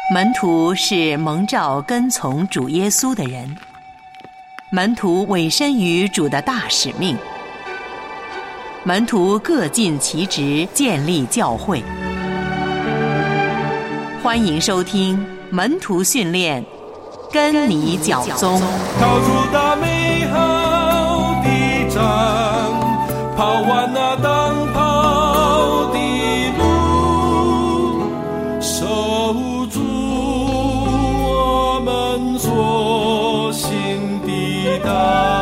门徒是蒙召跟从主耶稣的人，门徒委身于主的大使命，门徒各尽其职，建立教会。欢迎收听门徒训练，跟你脚踪。 靠出那美好的仗，跑完那当跑的路，守住我们所行的道。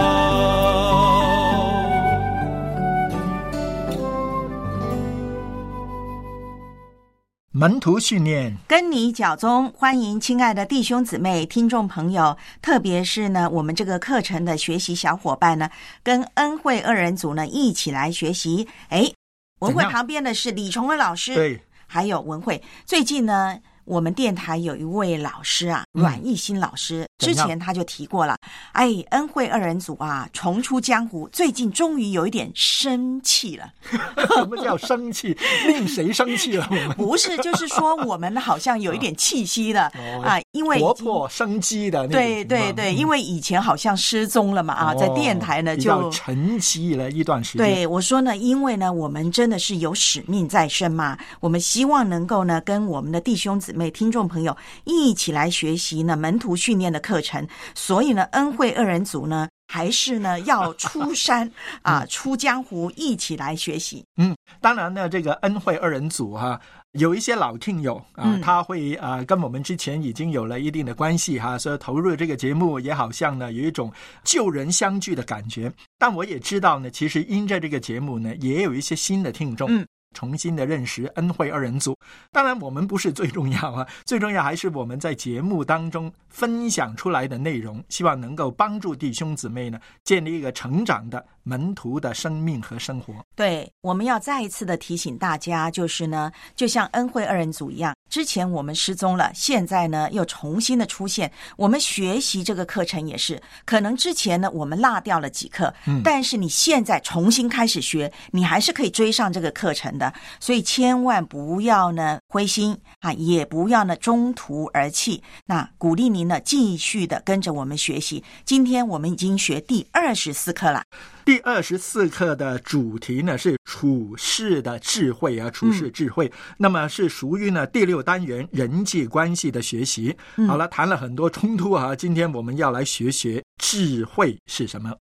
门徒训练， 跟你脚踪。欢迎亲爱的弟兄姊妹听众朋友，特别是呢我们这个课程的学习小伙伴呢，跟恩惠二人组呢一起来学习。文慧旁边的是李崇恩老师， 对， 还有文慧。最近呢我们电台有一位老师啊，阮义新老师，之前他就提过了，恩惠二人组啊重出江湖，最近终于有一点生气了。 什么叫生气？令谁生气了？我们不是，就是说我们好像有一点气息了因为活泼生机的那种。 对对对，因为以前好像失踪了嘛在电台呢就沉寂了一段时间。 对，我说呢，因为呢我们真的是有使命在身嘛，我们希望能够呢跟我们的弟兄姊妹听众朋友一起来学习呢门徒训练的课程，所以呢恩惠二人组呢还是呢要出山出江湖，一起来学习。 当然呢这个恩惠二人组有一些老听友他会跟我们之前已经有了一定的关系所以投入这个节目也好像呢有一种旧人相聚的感觉。但我也知道呢，其实因着这个节目呢也有一些新的听众重新的认识恩惠二人组。当然我们不是最重要最重要还是我们在节目当中分享出来的内容，希望能够帮助弟兄姊妹呢建立一个成长的门徒的生命和生活。 对，我们要再一次的提醒大家，就是呢就像恩惠二人组一样，之前我们失踪了，现在呢又重新的出现。我们学习这个课程也是，可能之前呢我们落掉了几课但是你现在重新开始学，你还是可以追上这个课程的。所以千万不要呢灰心也不要呢中途而弃。那鼓励您呢继续的跟着我们学习。今天我们已经学第24课了。 第24课的主题呢是处世的智慧处世智慧那么是属于呢第6单元人际关系的学习好了，谈了很多冲突今天我们要来学学智慧是什么。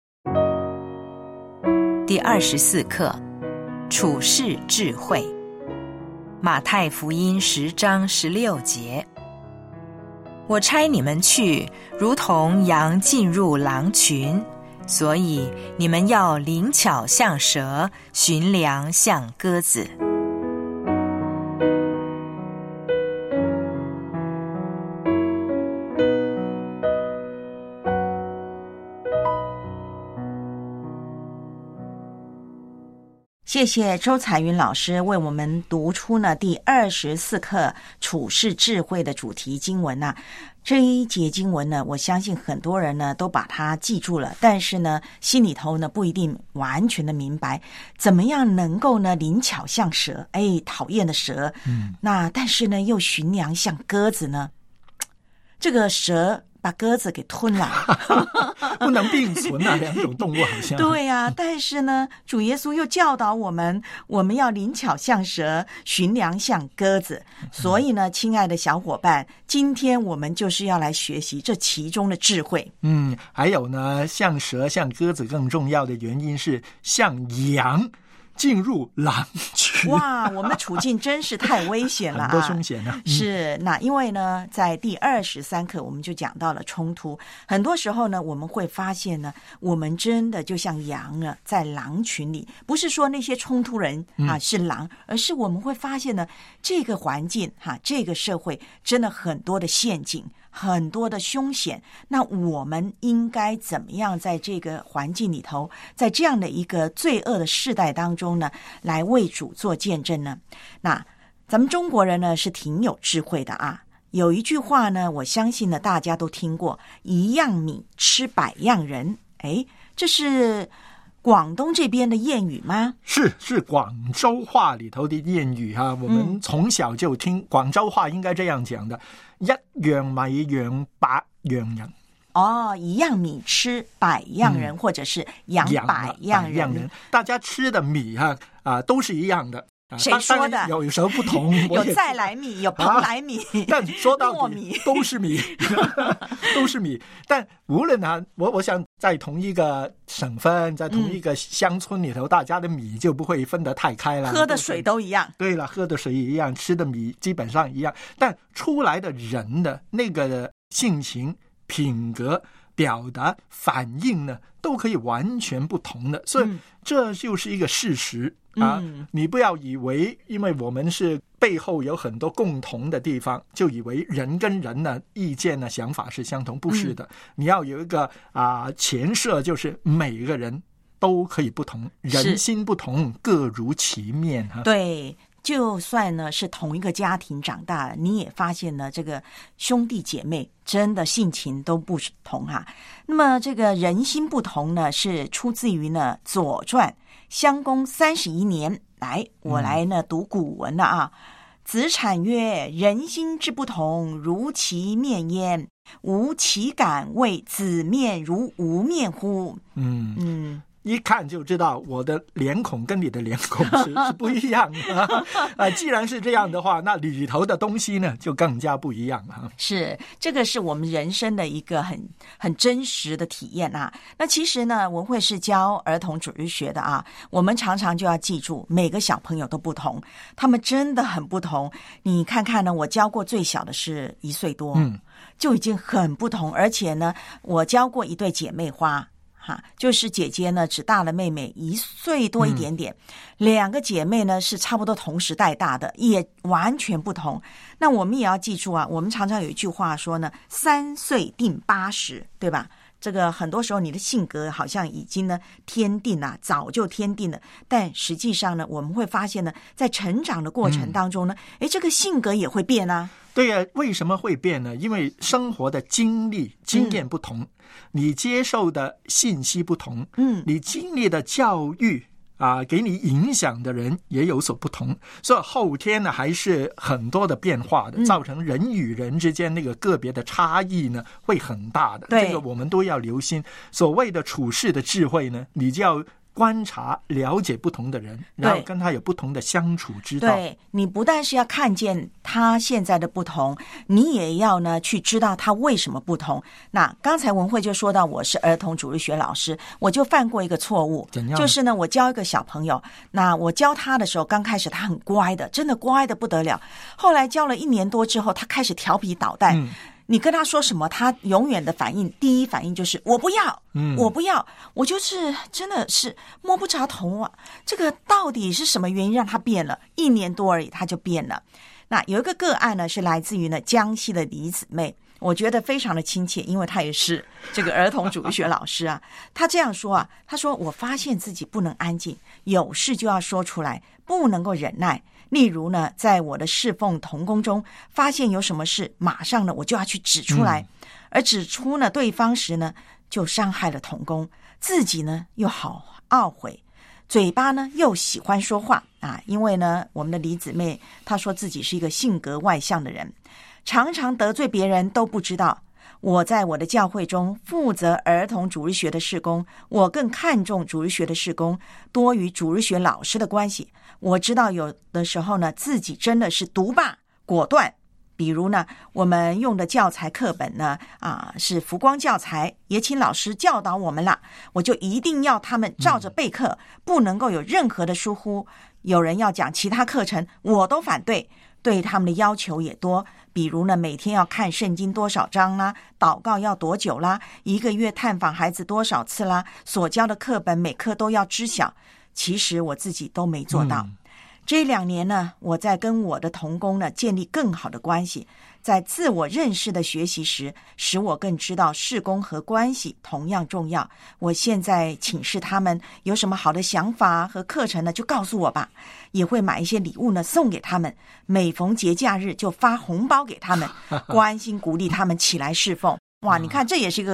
第24课处世智慧，马太福音10章16节，我差你们去，如同羊进入狼群，所以你们要灵巧像蛇，驯良像鸽子。 谢谢周彩云老师为我们读出呢第24课处世智慧的主题经文这一节经文呢，我相信很多人呢都把它记住了，但是呢心里头呢不一定完全的明白怎么样能够呢灵巧像蛇，讨厌的蛇那但是呢又驯良像鸽子呢。这个蛇把鸽子给吞了不能并存两种动物好像对但是呢主耶稣又教导我们要灵巧像蛇，驯良像鸽子。所以呢亲爱的小伙伴，今天我们就是要来学习这其中的智慧。 还有呢像蛇像鸽子更重要的原因是像羊进入狼群。 哇，我们的处境真是太危险了很多凶险是，那因为呢在第23课我们就讲到了冲突。很多时候呢我们会发现呢，我们真的就像羊在狼群里，不是说那些冲突人是狼，而是我们会发现呢这个环境这个社会真的很多的陷阱，很多的凶险。那我们应该怎么样在这个环境里头，在这样的一个罪恶的世代当中呢，来为主做见证呢？那咱们中国人呢是挺有智慧的有一句话呢，我相信呢大家都听过，一样米吃百样人。这是广东这边的谚语吗？ 是广州话里头的谚语哈。我们从小就听广州话应该这样讲的，一樣米養百樣人。 一样米吃百样人，或者是养百样人。 大家吃的米都是一样的。 谁说的？ 有时候不同， 有再来米，有蓬莱米， 但说到底都是米，都是米。但无论我想在同一个省份，在同一个乡村里头，大家的米就不会分得太开了， 喝的水都一样。 对了，喝的水也一样，吃的米基本上一样，但出来的人的那个性情、品格、表达、反应呢，都可以完全不同的，所以这就是一个事实。你不要以为因为我们是背后有很多共同的地方，就以为人跟人的意见呢、想法是相同，不是的。你要有一个前设，就是每个人都可以不同，人心不同，各如其面。 对，就算呢是同一个家庭长大了，你也发现呢，这个兄弟姐妹真的性情都不同哈。那么这个人心不同呢，是出自于呢《左传》襄公31年。我来呢读古文了啊。子产曰：人心之不同，如其面焉，吾岂敢谓子面如吾面乎？ 一看就知道我的脸孔跟你的脸孔是不一样的既然是这样的话，那里头的东西呢就更加不一样是，这个是我们人生的一个很真实的体验啊。那其实呢，文慧是教儿童主日学的啊，我们常常就要记住，每个小朋友都不同，他们真的很不同。你看看呢，我教过最小的是1岁多，就已经很不同。而且呢，我教过一对姐妹花。就是姐姐呢只大了妹妹1岁多一点点，两个姐妹呢是差不多同时代大的，也完全不同。那我们也要记住啊，我们常常有一句话说呢，3岁定80，对吧？这个很多时候你的性格好像已经呢天定了，早就天定了，但实际上呢，我们会发现呢，在成长的过程当中呢，这个性格也会变啊。 对呀，为什么会变呢？因为生活的经验不同，你接受的信息不同，你经历的教育给你影响的人也有所不同，所以后天呢还是很多的变化的，造成人与人之间那个个别的差异呢会很大的。这个我们都要留心。所谓的处世的智慧呢，你就要观察了解不同的人，然后跟他有不同的相处之道。 对，你不但是要看见他现在的不同，你也要呢去知道他为什么不同。那刚才文慧就说到我是儿童主日学老师，我就犯过一个错误，就是呢我教一个小朋友，那我教他的时候，刚开始他很乖的，真的乖的不得了，后来教了1年多之后，他开始调皮捣蛋，你跟他说什么，他永远的第一反应就是我不要，我不要，我就是真的是摸不着头啊！这个到底是什么原因让他变了？1年多而已，他就变了。那有一个个案呢，是来自于呢江西的李姊妹，我觉得非常的亲切，因为他也是这个儿童主日学老师啊。他这样说啊，他说我发现自己不能安静，有事就要说出来，不能够忍耐。例如呢，在我的侍奉同工中发现有什么事，马上呢我就要去指出来，而指出呢对方时呢，就伤害了同工，自己呢又好懊悔，嘴巴呢又喜欢说话因为呢我们的李姊妹她说自己是一个性格外向的人，常常得罪别人都不知道。我在我的教会中负责儿童主日学的事工，我更看重主日学的事工多于主日学老师的关系。我知道有的时候呢，自己真的是独霸果断。比如呢，我们用的教材课本呢，是福光教材，也请老师教导我们了，我就一定要他们照着备课，不能够有任何的疏忽。有人要讲其他课程，我都反对。对他们的要求也多，比如呢，每天要看圣经多少章啦，祷告要多久啦，1个月探访孩子多少次啦，所教的课本每课都要知晓。其实我自己都没做到。这2年呢，我在跟我的同工呢建立更好的关系，在自我认识的学习时，使我更知道事工和关系同样重要。我现在请示他们有什么好的想法和课程呢，就告诉我吧，也会买一些礼物呢送给他们，每逢节假日就发红包给他们，关心鼓励他们起来侍奉。哇，你看这也是一个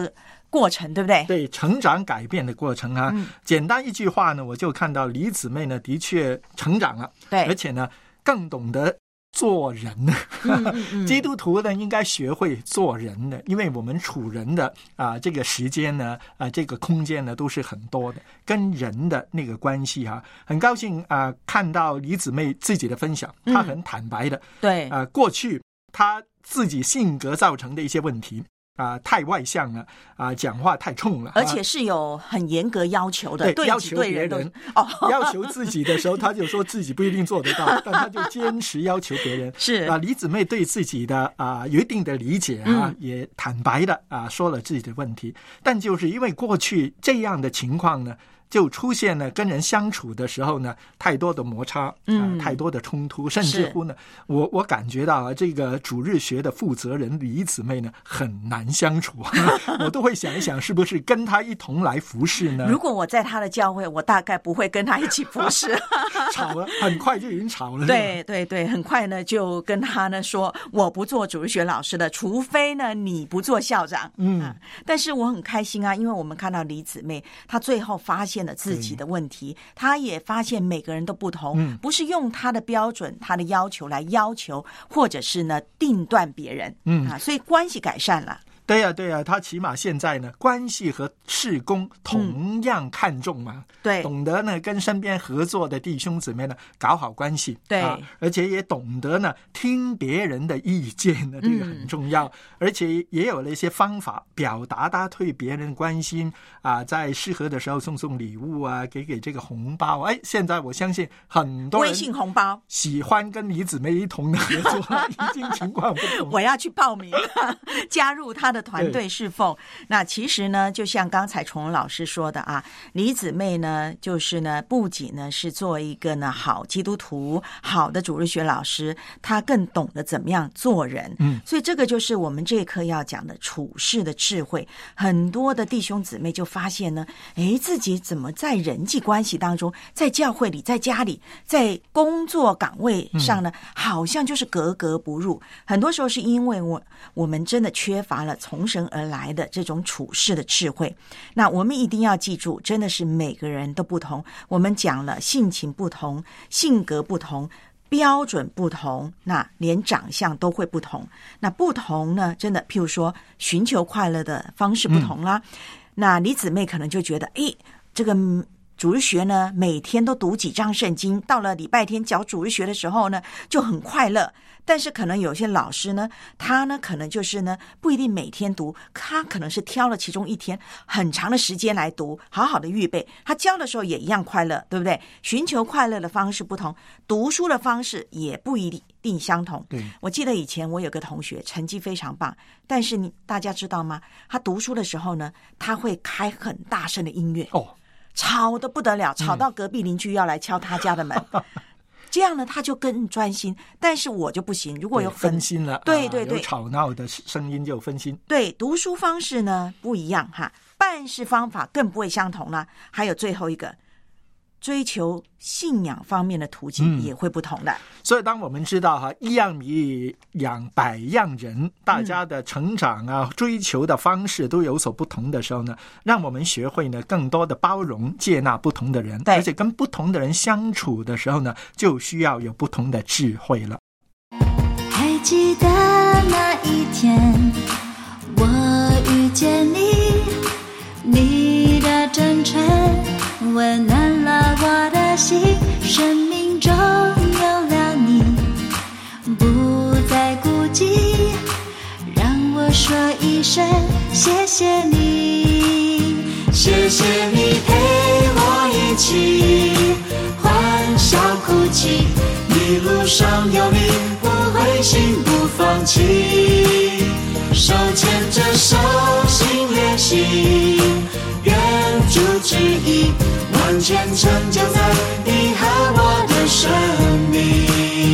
过程，对不对？ 对，成长改变的过程啊。简单一句话呢，我就看到李姊妹呢的确成长了， 对， 而且呢更懂得做人。基督徒呢应该学会做人的，因为我们处人的这个时间呢这个空间呢都是很多的，跟人的那个关系很高兴看到李姊妹自己的分享，她很坦白的， 对过去她自己性格造成的一些问题。太外向了讲话太冲了， 而且是有很严格要求的， 对要求别人要求自己的时候，他就说自己不一定做得到，但他就坚持要求别人。 是李姊妹对自己的有一定的理解也坦白的说了自己的问题，但就是因为过去这样的情况呢，就出现了跟人相处的时候呢，太多的摩擦，太多的冲突，甚至乎呢，我感觉到这个主日学的负责人李姊妹呢很难相处，我都会想一想，是不是跟他一同来服侍呢？ 如果我在他的教会，我大概不会跟他一起服侍。 吵了，很快就已经吵了。 对对对，很快呢就跟他呢说，我不做主日学老师的，除非呢你不做校长。但是我很开心因为我们看到李姊妹，她最后发现了自己的问题，他也发现每个人都不同，不是用他的标准他的要求来要求或者是呢定断别人，所以关系改善了。 对呀，对呀，他起码现在呢，关系和事工同样看重嘛， 对， 懂得呢跟身边合作的弟兄姊妹呢搞好关系， 对， 而且也懂得呢听别人的意见呢，这个很重要，而且也有了一些方法表达他对别人关心在适合的时候送礼物给这个红包，现在我相信很多人微信红包喜欢跟李姊妹一同的合作，已经情况不同。 我要去报名加入他的团队侍奉。那其实呢，就像刚才崇文老师说的李姊妹呢，就是呢，不仅呢是做一个呢好基督徒、好的主日学老师，她更懂得怎么样做人。所以这个就是我们这一课要讲的处事的智慧。很多的弟兄姊妹就发现呢，自己怎么在人际关系当中，在教会里、在家里、在工作岗位上呢，好像就是格格不入。很多时候是因为我们真的缺乏了从神而来的这种处事的智慧。那我们一定要记住，真的是每个人都不同。我们讲了性情不同，性格不同，标准不同，那连长相都会不同。那不同呢，真的譬如说寻求快乐的方式不同啦。那李姊妹可能就觉得这个主日学呢，每天都读几章圣经，到了礼拜天教主日学的时候呢，就很快乐。但是可能有些老师呢，他呢可能就是呢不一定每天读，他可能是挑了其中一天很长的时间来读，好好的预备，他教的时候也一样快乐，对不对？寻求快乐的方式不同，读书的方式也不一定相同。 对， 我记得以前我有个同学成绩非常棒，但是大家知道吗？他读书的时候呢，他会开很大声的音乐，吵得不得了，吵到隔壁邻居要来敲他家的门。这样呢，他就更专心，但是我就不行。如果有分心了， 对对对， 有吵闹的声音就分心。 对，读书方式呢不一样办事方法更不会相同了。还有最后一个，追求信仰方面的途径也会不同的。 所以当我们知道一样米养百样人，大家的成长追求的方式都有所不同的时候呢，让我们学会呢更多的包容接纳不同的人，而且跟不同的人相处的时候呢，就需要有不同的智慧了。 还记得那一天我遇见你，你的真诚温暖了我的心，生命中有了你，不再孤寂，让我说一声谢谢你，谢谢你陪我一起欢笑哭泣，一路上有你不灰心不放弃，手牵着手心连心，愿主旨意完全成就在你和我的生命。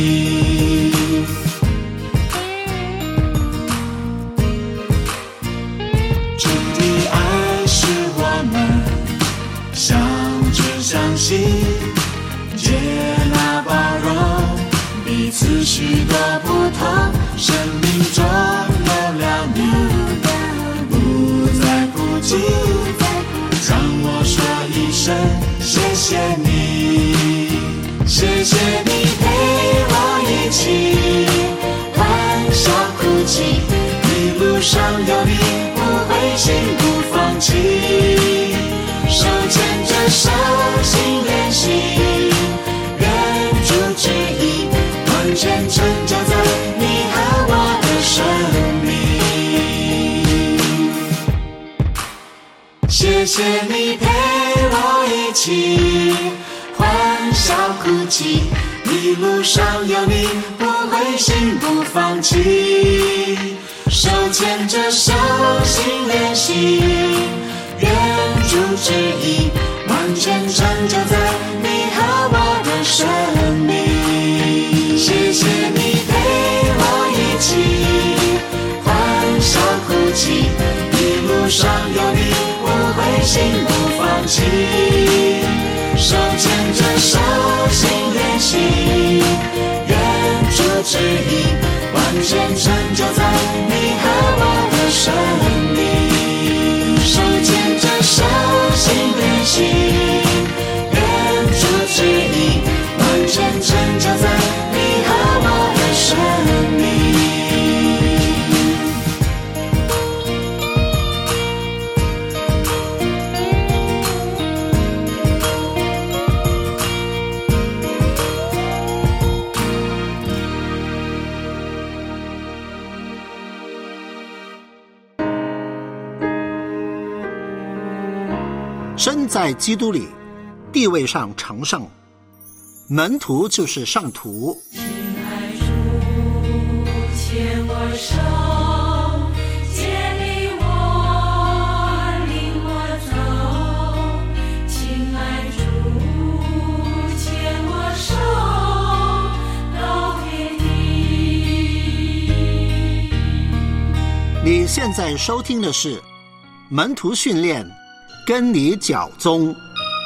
主的爱使我们相知相惜，接纳包容彼此许多不同，生命中有了你，不再孤寂， 谢你，谢谢你陪我一起欢笑哭泣，一路上有你，不灰心不放弃，手牵着手心连心，愿主旨意完全成就在你和我的生命。谢谢你陪我一起欢笑哭泣，一路上有你，不灰心不放弃，手牵着手心连心，愿主旨意完全成就在你和我的生命。谢谢你陪我一起欢笑哭泣，一路上有你，不灰心不放弃，手牵着手心连心，愿主旨意完全成就在你和我的生命。手牵着手心连心，愿主旨意完全成就在你和我的生命。 身在基督里，地位上成圣，门徒就是圣徒。 亲爱主，牵我手，接领我，领我走。亲爱主，牵我手，到天地。 你现在收听的是门徒训练，跟你脚踪。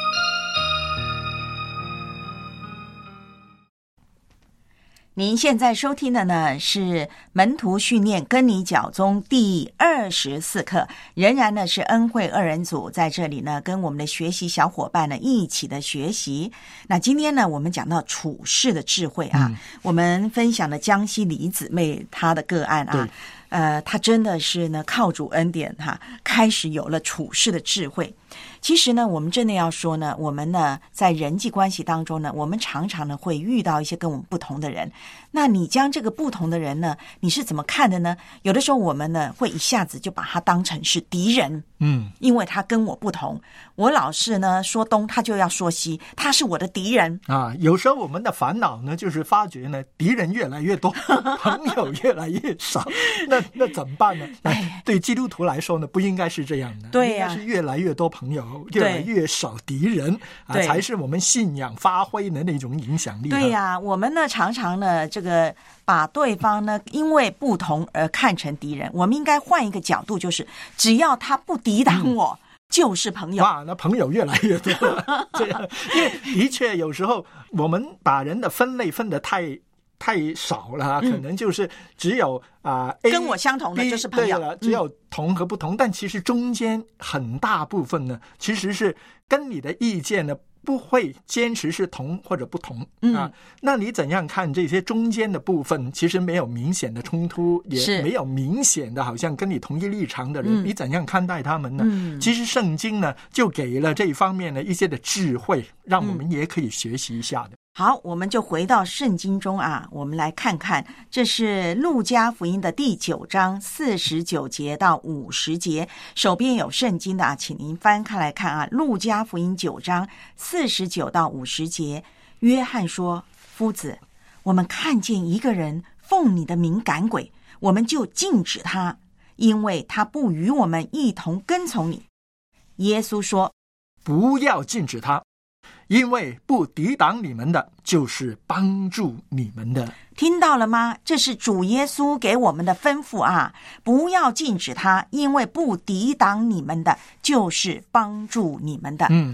您现在收听的呢是门徒训练跟你脚踪第24课，仍然呢是恩惠二人组在这里呢跟我们的学习小伙伴呢一起的学习。那今天呢我们讲到处世的智慧啊，我们分享了江西李姊妹她的个案啊。他真的是呢靠主恩典开始有了处世的智慧。其实呢我们真的要说呢，我们呢在人际关系当中呢，我们常常呢会遇到一些跟我们不同的人。那你将这个不同的人呢，你是怎么看的呢？有的时候我们呢会一下子就把他当成是敌人，因为他跟我不同，我老是呢说东他就要说西，他是我的敌人啊。有时候我们的烦恼呢就是发觉呢敌人越来越多朋友越来越少，那怎么办呢？对基督徒来说呢不应该是这样的， 对呀， 应该是越来越多朋友，越来越少敌人啊，才是我们信仰发挥的那种影响力。 对呀，我们呢常常呢这个把对方呢因为不同而看成敌人，我们应该换一个角度，就是只要他不抵挡我，就是朋友。 哇，那朋友越来越多了这样，因为的确有时候我们把人的分类分得太少了，可能就是只有跟我相同的就是朋友， 对了，只有同和不同，但其实中间很大部分呢，其实是跟你的意见呢不会坚持是同或者不同那你怎样看这些中间的部分？其实没有明显的冲突，也没有明显的好像跟你同一立场的人，你怎样看待他们呢？其实圣经呢就给了这一方面的一些的智慧，让我们也可以学习一下的。 好，我们就回到圣经中我们来看看，这是路加福音的第9章49节到50节，手边有圣经的请您翻开来看路加福音9章49到50节。约翰说：夫子，我们看见一个人奉你的名赶鬼，我们就禁止他，因为他不与我们一同跟从你。耶稣说： 不要禁止他，因为不抵挡你们的，就是帮助你们的。 听到了吗？这是主耶稣给我们的吩咐不要禁止他，因为不抵挡你们的，就是帮助你们的。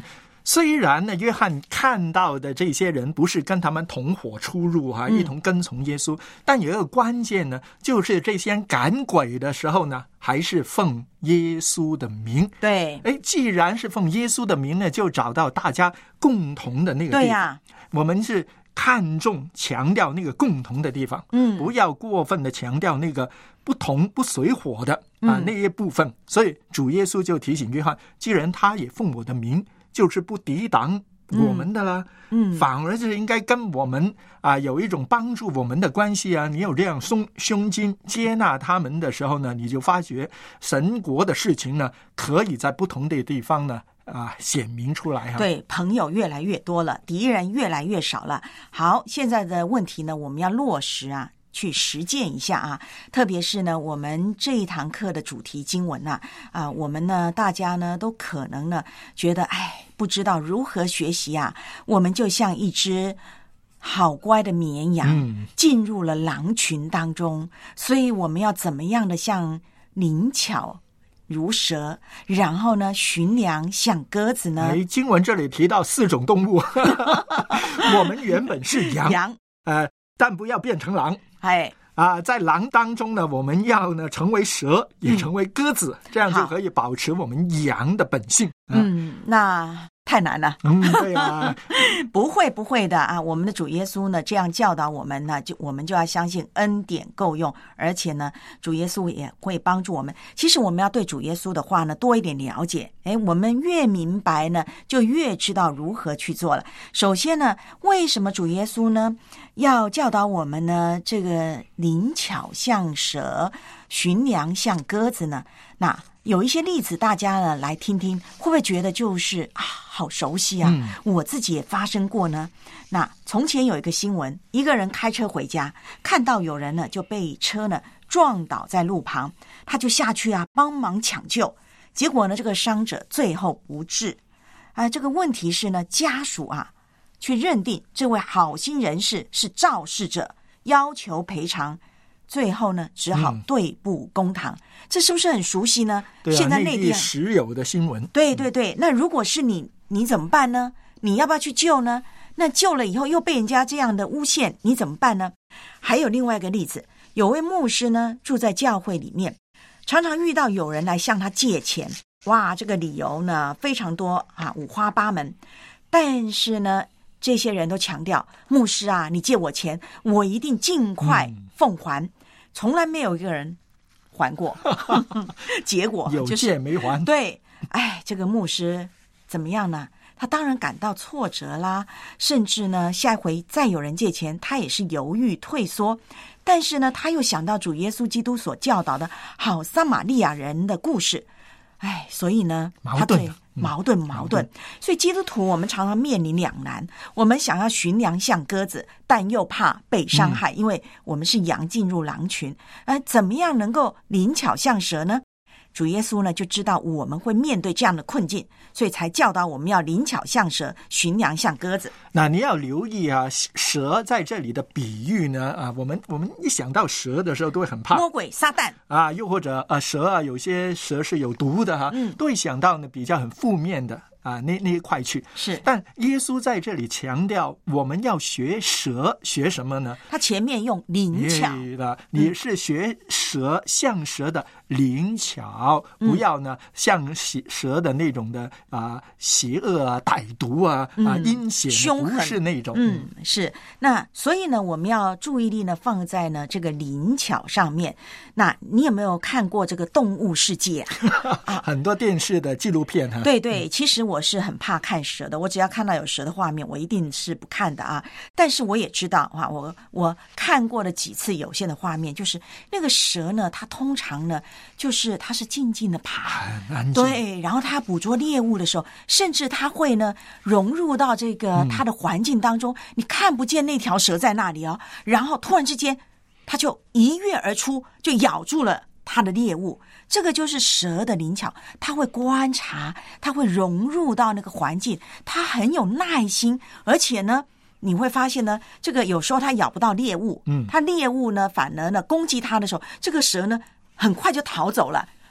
虽然呢，约翰看到的这些人不是跟他们同伙出入一同跟从耶稣，但有一个关键呢，就是这些人赶鬼的时候呢，还是奉耶稣的名。 对， 既然是奉耶稣的名呢，就找到大家共同的那个地方。 对呀， 我们是看重强调那个共同的地方，不要过分的强调那个不同不随伙的那一部分。所以主耶稣就提醒约翰，既然他也奉我的名，就是不抵挡我们的啦，反而是应该跟我们有一种帮助我们的关系啊。你有这样胸襟接纳他们的时候呢，你就发觉神国的事情呢，可以在不同的地方呢显明出来对，朋友越来越多了，敌人越来越少了。好，现在的问题呢，我们要落实去实践一下特别是呢，我们这一堂课的主题经文我们呢，大家呢都可能呢觉得不知道如何学习我们就像一只好乖的绵羊进入了狼群当中，所以我们要怎么样的像灵巧如蛇，然后呢驯良像鸽子呢？ 经文这里提到4种动物我们原本是羊但不要变成狼。在狼当中呢，我们要呢成为蛇，也成为鸽子，这样就可以保持我们羊的本性。 那太难了。 对啊不会的我们的主耶稣呢这样教导我们呢，我们就要相信恩典够用，而且呢主耶稣也会帮助我们。其实我们要对主耶稣的话呢多一点了解，我们越明白呢就越知道如何去做了。首先呢，为什么主耶稣呢要教导我们呢这个灵巧像蛇，驯良像鸽子呢？那有一些例子大家呢来听听，会不会觉得就是好熟悉我自己也发生过呢。那从前有一个新闻，一个人开车回家，看到有人呢就被车呢撞倒在路旁，他就下去帮忙抢救，结果呢这个伤者最后不治。这个问题是呢，家属去认定这位好心人士是肇事者，要求赔偿，最后呢只好对簿公堂。这是不是很熟悉呢？现在内地时有的新闻。 对，那如果是你怎么办呢？你要不要去救呢？那救了以后又被人家这样的诬陷，你怎么办呢？还有另外一个例子，有位牧师呢住在教会里面，常常遇到有人来向他借钱，这个理由呢非常多五花八门，但是呢这些人都强调，牧师你借我钱，我一定尽快奉还，从来没有一个人还过结果有借没还。 对，这个牧师怎么样呢？他当然感到挫折啦，甚至呢下一回再有人借钱，他也是犹豫退缩。但是呢他又想到主耶稣基督所教导的好撒玛利亚人的故事，所以呢矛盾。所以基督徒我们常常面临两难，我们想要驯良像鸽子，但又怕被伤害，因为我们是羊进入狼群。怎么样能够灵巧像蛇呢？主耶稣呢就知道我们会面对这样的困境，所以才教导我们要灵巧像蛇，驯良像鸽子。 那你要留意蛇在这里的比喻呢我们一想到蛇的时候都会很怕魔鬼撒旦又或者蛇有些蛇是有毒的都会想到呢比较很负面的那一块去。 是， 但耶稣在这里强调我们要学蛇，学什么呢？ 他前面用灵巧你是学蛇，像蛇的灵巧，不要呢像蛇的那种的邪恶歹毒阴险， 凶狠， 不是那种。 是。那所以呢我们要注意力呢放在呢这个灵巧上面。那你有没有看过这个动物世界很多电视的纪录片对，其实我是很怕看蛇的，我只要看到有蛇的画面我一定是不看的但是我也知道我看过了几次有限的画面，就是那个蛇呢它通常呢就是它是静静的爬，对，然后它捕捉猎物的时候，甚至它会呢融入到这个它的环境当中，你看不见那条蛇在那里然后突然之间它就一跃而出，就咬住了它的猎物。这个就是蛇的灵巧，它会观察，它会融入到那个环境，它很有耐心，而且呢你会发现呢这个有时候它咬不到猎物，它猎物呢反而呢攻击它的时候，这个蛇呢很快就逃走了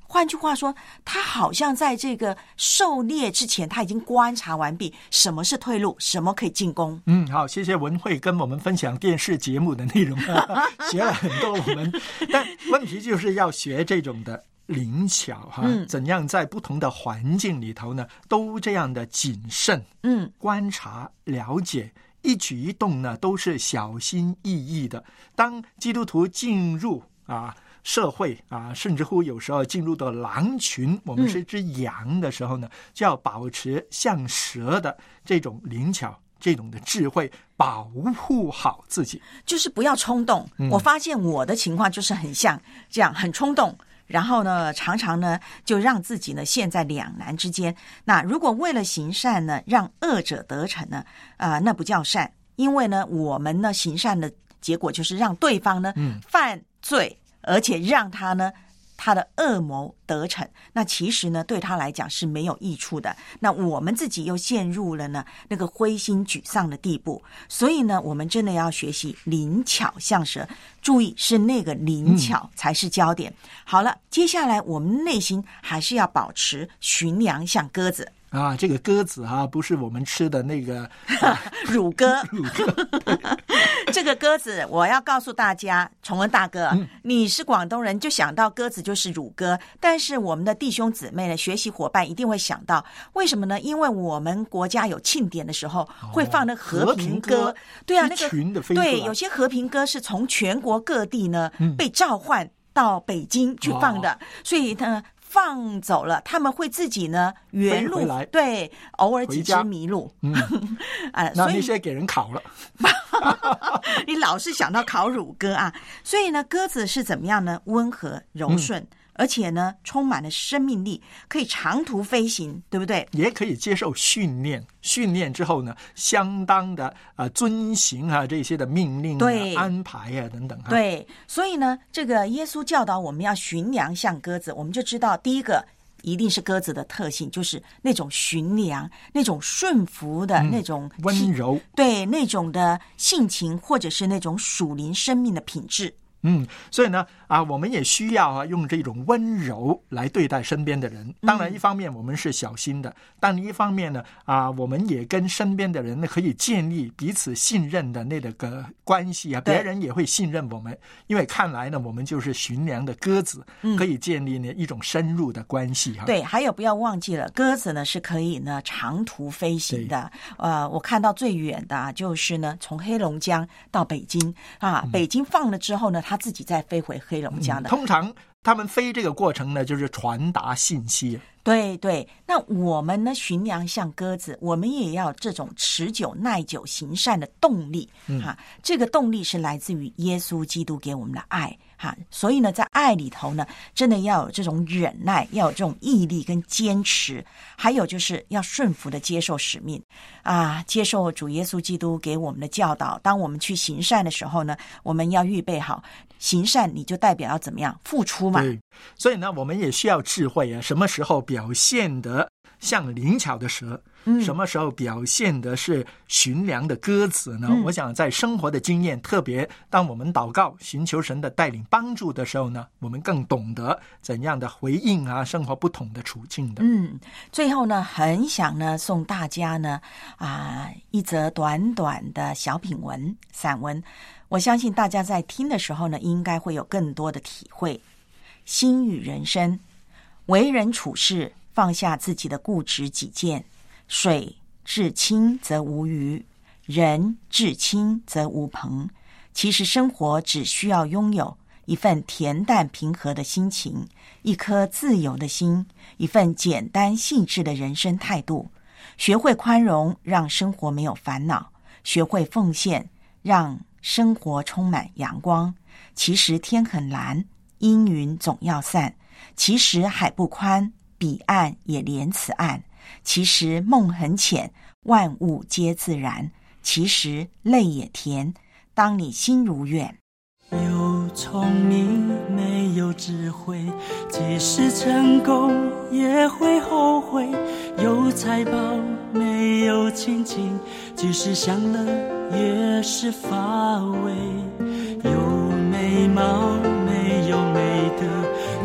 换句话说，他好像在这个狩猎之前，他已经观察完毕什么是退路，什么可以进攻。 好，谢谢文慧跟我们分享电视节目的内容学了很多我们，但问题就是要学这种的灵巧怎样在不同的环境里头呢，都这样的谨慎，观察了解，一举一动呢都是小心翼翼的。当基督徒进入社会甚至乎有时候进入到狼群，我们是只羊的时候呢，就要保持像蛇的这种灵巧，这种的智慧，保护好自己， 就是不要冲动。我发现我的情况就是很像这样，很冲动，然后呢常常呢就让自己呢陷在两难之间。那如果为了行善呢，让恶者得逞呢，那不叫善，因为呢我们呢行善的结果就是让对方呢犯罪，而且让他呢他的恶谋得逞，那其实呢对他来讲是没有益处的。那我们自己又陷入了呢那个灰心沮丧的地步，所以呢我们真的要学习灵巧像蛇，注意是那个灵巧才是焦点。好了，接下来我们内心还是要保持驯良像鸽子。 这个鸽子不是我们吃的那个乳鸽。这个鸽子我要告诉大家，崇恩大哥，你是广东人，就想到鸽子就是乳鸽，但是我们的弟兄姊妹呢，学习伙伴一定会想到，为什么呢？因为我们国家有庆典的时候会放那和平鸽，对啊，那个群的飞出来， 对，有些和平鸽是从全国各地呢被召唤到北京去放的，所以呢放走了，他们会自己呢原路，对，偶尔几只迷路。 那些给人烤了。 你老是想到烤乳鸽所以呢，鸽子是怎么样呢？温和柔顺，而且呢充满了生命力，可以长途飞行，对不对？ 也可以接受训练，训练之后呢，相当的遵行这些的命令安排等等对，所以呢，这个耶稣教导我们要驯良像鸽子，我们就知道第一个一定是鸽子的特性，就是那种驯良、那种顺服的那种温柔， 对，那种的性情，或者是那种属灵生命的品质。 所以呢我们也需要用这种温柔来对待身边的人。当然一方面我们是小心的，但一方面呢我们也跟身边的人呢可以建立彼此信任的那个关系别人也会信任我们，因为看来呢我们就是驯良的鸽子，可以建立呢一种深入的关系对，还有不要忘记了，鸽子呢是可以呢长途飞行的。我看到最远的就是呢从黑龙江到北京北京放了之后呢，他自己再飞回黑龙江的。 通常他们飞这个过程呢，就是传达信息。 对对，那我们呢驯良像鸽子，我们也要这种持久耐久行善的动力这个动力是来自于耶稣基督给我们的爱所以呢在爱里头呢，真的要有这种忍耐，要有这种毅力跟坚持，还有就是要顺服的接受使命接受主耶稣基督给我们的教导。当我们去行善的时候呢，我们要预备好行善，你就代表要怎么样付出嘛。 对，所以呢我们也需要智慧什么时候表现得像灵巧的蛇，什么时候表现的是驯良的鸽子呢？我想在生活的经验，特别当我们祷告寻求神的带领帮助的时候呢，我们更懂得怎样的回应生活不同的处境的。 最后呢很想呢送大家呢一则短短的小品文散文，我相信大家在听的时候呢应该会有更多的体会。心语人生，为人处事放下自己的固执己见，水至清则无鱼，人至清则无朋。其实生活只需要拥有一份恬淡平和的心情，一颗自由的心，一份简单细致的人生态度。学会宽容，让生活没有烦恼；学会奉献，让生活充满阳光。其实天很蓝，阴云总要散；其实海不宽，彼岸也连此岸；其实梦很浅，万物皆自然；其实泪也甜，当你心如愿。 有聪明没有智慧，即使成功也会后悔；有财宝没有亲情，即使享乐也是乏味；有美貌没有美德，即使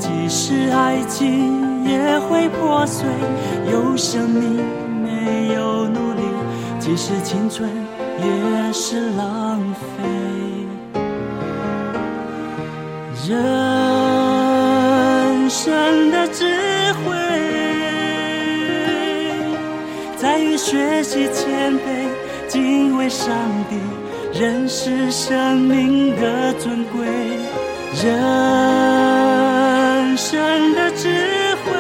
使爱情也会破碎，有生命没有努力，即使青春也是浪费。人生的智慧在于学习谦卑，敬畏上帝，认识生命的尊贵。人生的智慧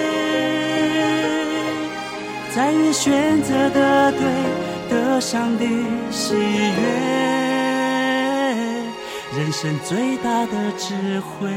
在于选择的对，得上帝喜悦，人生最大的智慧。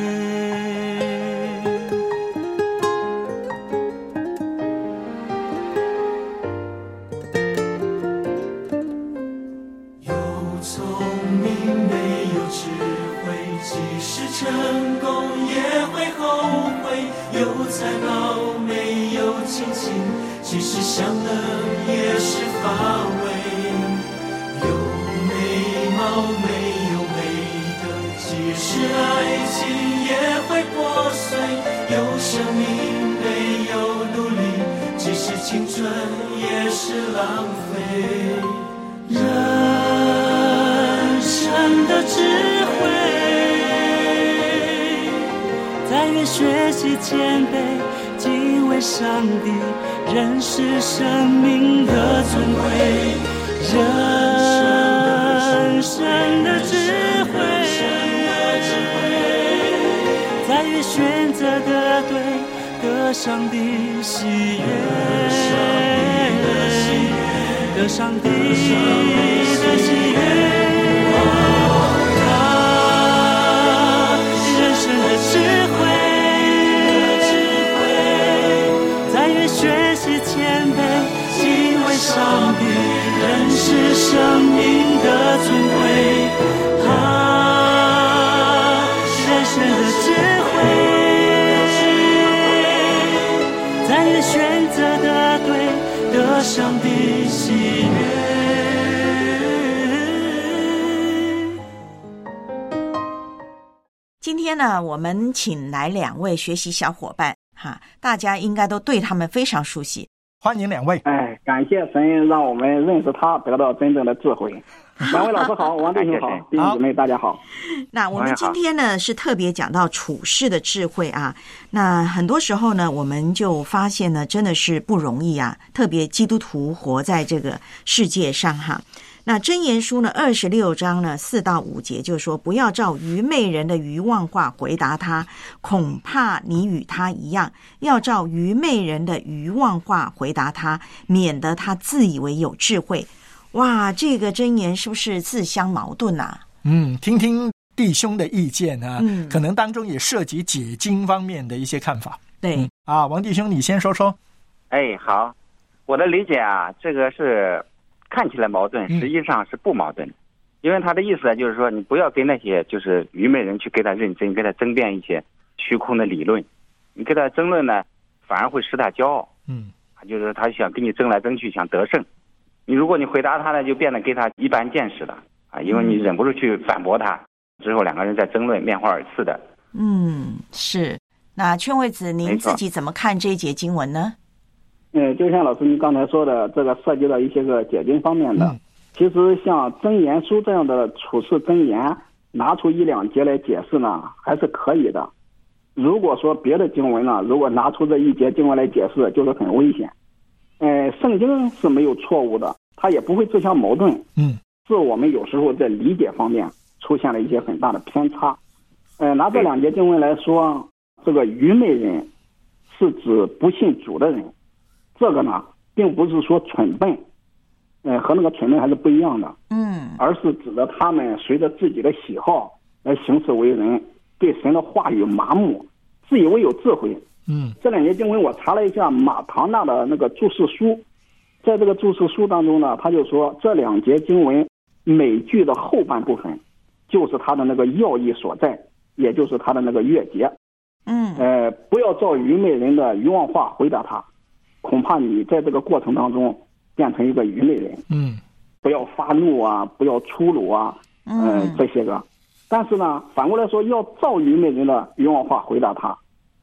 有聪明没有智慧，即使成功也会后悔；有才貌没有亲情，即使享乐也是乏味。有美貌没有美德，即使爱情也会破碎；有生命没有努力，即使青春也是浪费。人生的智慧在于学习谦卑，敬畏上帝，认识生命的尊贵。人生的智慧在于选择的对，得上帝喜悦，得上帝的喜悦。人生的智慧在于学习谦卑，敬畏上帝，认识生命的尊贵。人生的智慧在于选择的对，得上帝喜悦。 今天呢，我们请来2位学习小伙伴哈，大家应该都对他们非常熟悉。 欢迎2位。 感谢神让我们认识他，得到真正的智慧。2位老师好，王弟兄好，弟兄姊妹大家好。 那我们今天呢是特别讲到处世的智慧啊。那很多时候呢，我们就发现呢，真的是不容易啊，特别基督徒活在这个世界上哈。那箴言书呢26章呢4到5节就说，不要照愚昧人的愚妄话回答他，恐怕你与他一样；要照愚昧人的愚妄话回答他，免得他自以为有智慧。哇，这个箴言是不是自相矛盾啊？ 听听弟兄的意见啊，可能当中也涉及解经方面的一些看法。 对， 王弟兄你先说说。 好，我的理解啊，这个是看起来矛盾，实际上是不矛盾的。因为他的意思就是说，你不要跟那些就是愚昧人去跟他认真，跟他争辩一些虚空的理论，你跟他争论呢，反而会使他骄傲。就是他想跟你争来争去，想得胜。如果你回答他呢，就变得跟他一般见识了因为你忍不住去反驳他，之后2个人在争论，面红耳赤的。 是。那劝惠子，您自己怎么看这一节经文呢？ 就像老师您刚才说的，这个涉及到一些个解经方面的。其实像箴言书这样的处世箴言，拿出1、2节来解释呢，还是可以的。如果说别的经文呢，如果拿出这1节经文来解释，就是很危险。圣经是没有错误的，它也不会自相矛盾。是我们有时候在理解方面出现了一些很大的偏差。拿这2节经文来说，这个愚昧人是指不信主的人。这个呢，并不是说蠢笨，和那个蠢笨还是不一样的。而是指的他们随着自己的喜好来行事为人，对神的话语麻木，自以为有智慧。这2节经文我查了一下马唐纳的那个注释书，在这个注释书当中呢，他就说这2节经文每句的后半部分就是他的那个要义所在，也就是他的那个月节。不要照愚昧人的愚妄话回答他，恐怕你在这个过程当中变成一个愚昧人。不要发怒啊，不要粗鲁啊，这些个。但是呢，反过来说，要照愚昧人的愚妄话回答他，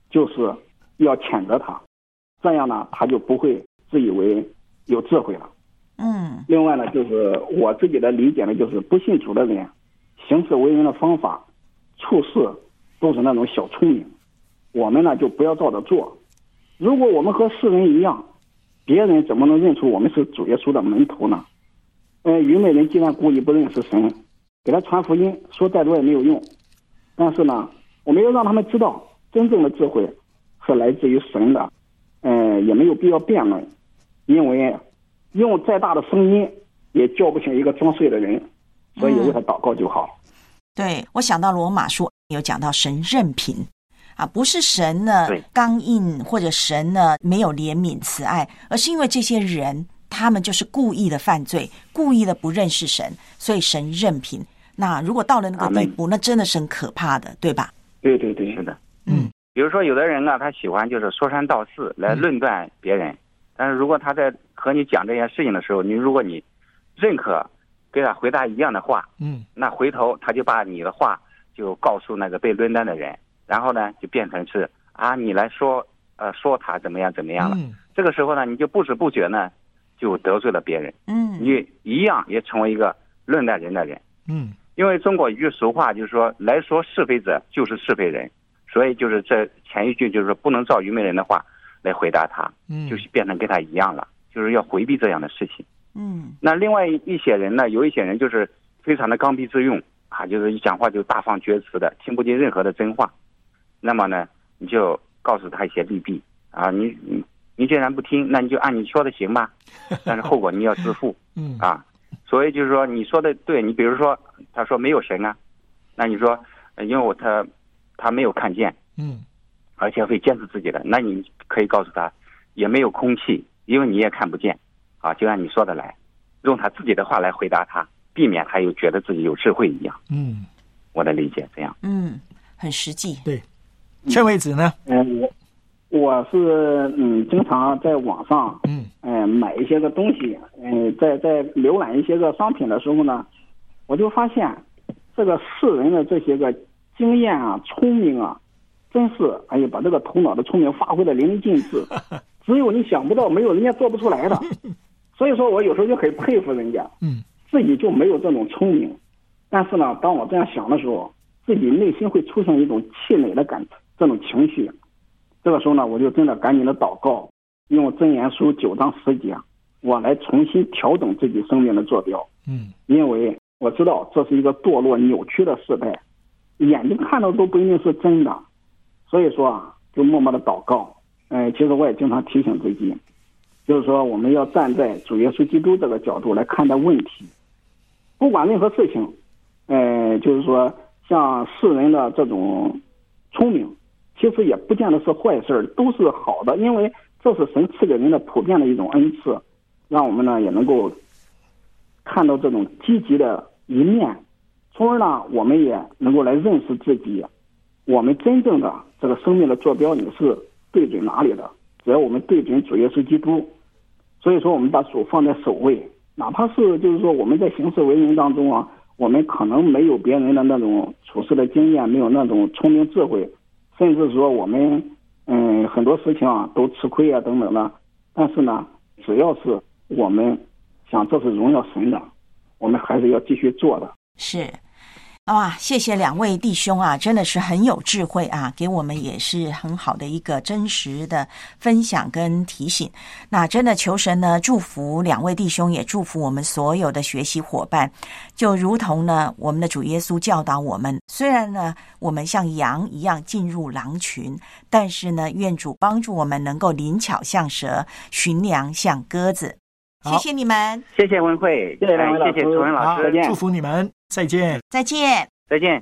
就是要谴责他，这样呢他就不会自以为有智慧了。另外呢，就是我自己的理解呢，就是不信主的人行事为人的方法处事都是那种小聪明，我们呢就不要照着做。如果我们和世人一样，别人怎么能认出我们是主耶稣的门徒呢？愚昧人既然故意不认识神，给他传福音说再多也没有用。但是呢，我们要让他们知道真正的智慧是来自于神的，也没有必要辩论，因为用再大的声音也叫不醒一个装睡的人，所以为他祷告就好。 对，我想到罗马书有讲到神任凭啊，不是神呢刚硬，或者神呢没有怜悯慈爱，而是因为这些人他们就是故意的犯罪，故意的不认识神，所以神任凭。那如果到了那个地步，那真的是很可怕的，对吧？ 对对对， 是的。比如说有的人啊，他喜欢就是说三道四来论断别人，但是如果他在和你讲这件事情的时候，如果你认可给他回答一样的话，那回头他就把你的话就告诉那个被论断的人，然后呢就变成是你来说他怎么样怎么样了。这个时候呢，你就不知不觉呢就得罪了别人，你一样也成为一个论断人的人。因为中国一句俗话就是说，来说是非者就是是非人，所以就是这前一句就是说不能照愚昧人的话来回答他，就是变成跟他一样了，就是要回避这样的事情。那另外一些人呢，有一些人就是非常的刚愎自用就是一讲话就大放厥词的，听不进任何的真话。那么呢，你就告诉他一些利弊你既然不听，那你就按你说的行吧，但是后果你要自负。所以就是说你说的对，你比如说他说没有神啊，那你说因为他没有看见，而且会坚持自己的，那你可以告诉他也没有空气，因为你也看不见就按你说的来，用他自己的话来回答他，避免他又觉得自己有智慧一样。我的理解这样。 很实际。 对，劝慰子呢？ 我是经常在网上买一些个东西，在浏览一些个商品的时候呢，我就发现这个世人的这些个经验聪明真是把这个头脑的聪明发挥的淋漓尽致，只有你想不到，没有人家做不出来的。所以说我有时候就很佩服人家，自己就没有这种聪明，但是呢，当我这样想的时候，自己内心会出现一种气馁的这种情绪。这个时候呢，我就真的赶紧的祷告，用箴言书9章10节，我来重新调整自己生命的坐标。因为我知道这是一个堕落扭曲的时代，眼睛看到都不一定是真的，所以说就默默的祷告。其实我也经常提醒自己，就是说我们要站在主耶稣基督这个角度来看待问题，不管任何事情，就是说像世人的这种聪明，其实也不见得是坏事，都是好的，因为这是神赐给人的普遍的一种恩赐，让我们呢也能够看到这种积极的一面，从而呢我们也能够来认识自己，我们真正的这个生命的坐标你是对准哪里的，只要我们对准主耶稣基督。所以说我们把主放在首位，哪怕是就是说我们在行事为人当中我们可能没有别人的那种处事的经验，没有那种聪明智慧，甚至说我们很多事情都吃亏等等的，但是呢，只要是我们想这是荣耀神的，我们还是要继续做的。 是谢谢两位弟兄真的是很有智慧给我们也是很好的一个真实的分享跟提醒。那真的求神呢祝福两位弟兄，也祝福我们所有的学习伙伴，就如同呢我们的主耶稣教导我们，虽然呢我们像羊一样进入狼群，但是呢愿主帮助我们能够灵巧像蛇，驯良像鸽子。谢谢你们， 谢谢文慧，谢谢两位老师，谢谢楚文老师， 祝福你们，再见， 再见， 再见。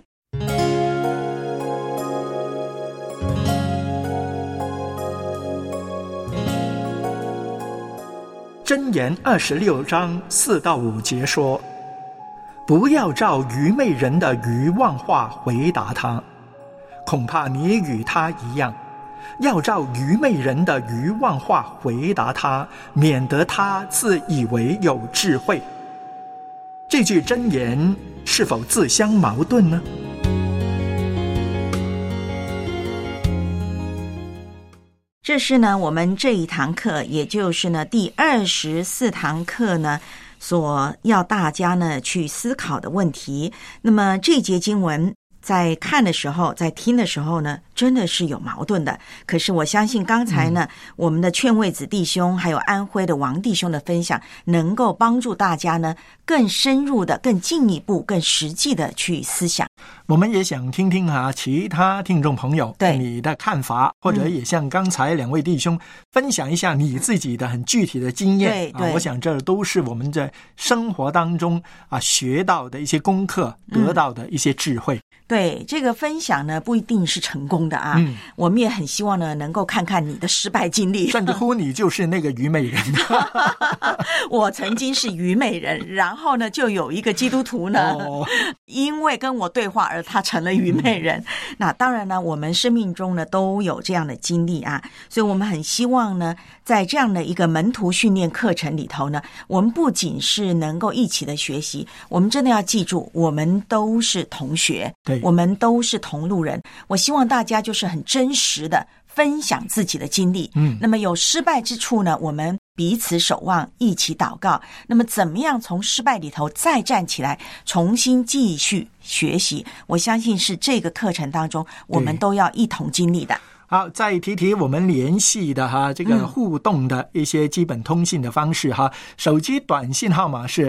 箴言26章4到5节说：不要照愚昧人的愚妄话回答他，恐怕你与他一样。要照愚昧人的愚妄话回答他，免得他自以为有智慧。这句箴言是否自相矛盾呢？ 这是呢我们这一堂课，也就是呢第24堂课呢所要大家呢去思考的问题。那么这节经文在看的时候，在听的时候呢，真的是有矛盾的。可是我相信刚才呢，我们的劝慰子弟兄还有安徽的王弟兄的分享，能够帮助大家呢更深入的、更进一步、更实际的去思想。 我们也想听听其他听众朋友对你的看法，或者也像刚才两位弟兄分享一下你自己的很具体的经验。 对， 我想这都是我们在生活当中学到的一些功课，得到的一些智慧。 对，这个分享呢不一定是成功的我们也很希望呢能够看看你的失败经历， 甚至乎你就是那个虞美人。 我曾经是虞美人，然后呢就有一个基督徒呢因为跟我对话而他成了虞美人。那当然呢我们生命中呢都有这样的经历所以我们很希望呢在这样的一个门徒训练课程里头呢，我们不仅是能够一起的学习，我们真的要记住我们都是同学， 对， 我们都是同路人。我希望大家就是很真实的分享自己的经历。那么有失败之处呢，我们彼此守望，一起祷告。那么怎么样从失败里头再站起来，重新继续学习？我相信是这个课程当中我们都要一同经历的。 好，再提提我们联系的这个互动的一些基本通信的方式手机短信号码是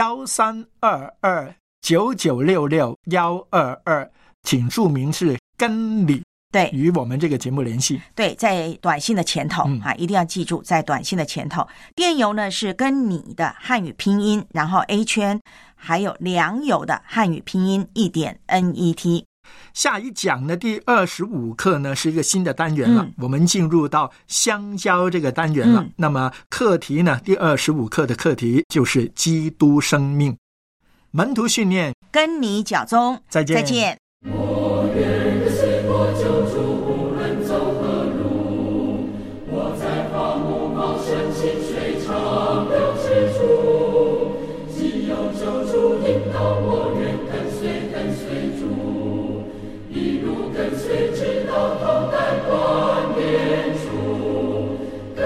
132299662122，请注明是跟你， 对， 与我们这个节目联系。 对，在短信的前头一定要记住，在短信的前头。电邮呢是跟你的汉语拼音，然后 A 圈，还有良友的汉语拼音1.net。 下一讲的第25课呢是一个新的单元了，我们进入到相交这个单元了。那么课题呢，第25课的课题就是基督生命。门徒训练， 跟你脚踪， 再见。 再见。 我愿跟随我救主，无论走何路，我在花木茂盛清水长流之处，既有救主引导，我愿跟随主，一路跟随直到头戴冠冕处，跟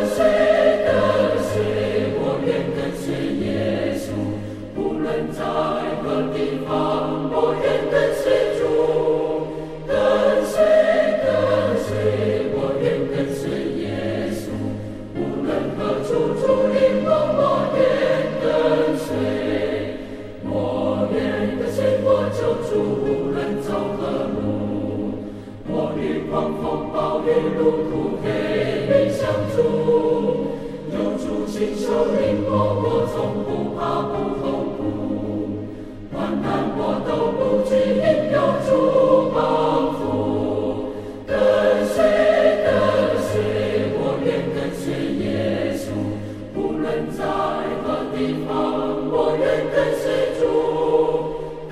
随，我愿跟随耶稣，无论在何地方，我愿跟随主，跟随，我愿跟随耶稣，无论何处主领我愿跟随，我愿跟随我救主，无论走何路，我与狂风暴雨路途黑云相助，有主亲手领我从不怕不后顾，患难我都不惧，因有主帮扶，跟随，我愿跟随耶稣，无论在何地方，我愿跟随主，跟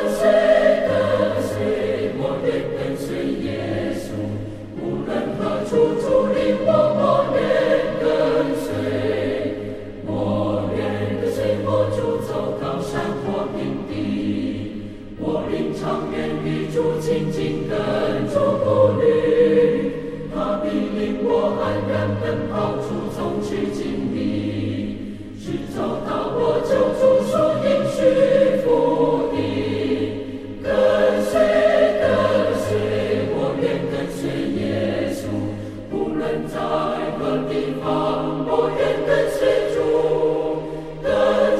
随，我愿跟随耶稣，无论何处主领我愿跟随，我愿跟随我主走高山或平地，我灵常愿与主亲近，跟主步履，他必领我安然奔跑，出从去经历，直走到我救主所应许福地，跟随，我愿跟随耶稣，无论在何地方，我愿跟随主，跟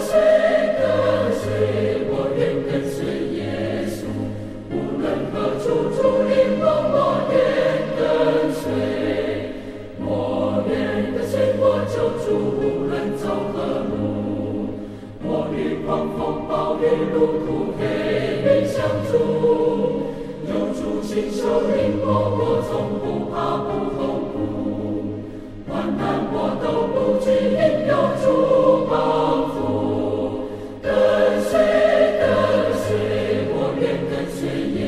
随，我愿跟随耶稣，无论何处主领我愿跟随，我愿跟随我救主，无论走何路，我与狂风暴雨路途黑云相助，有主亲手领我从不怕不后顾，患难我都不惧，因有主帮扶，跟随，我愿跟随耶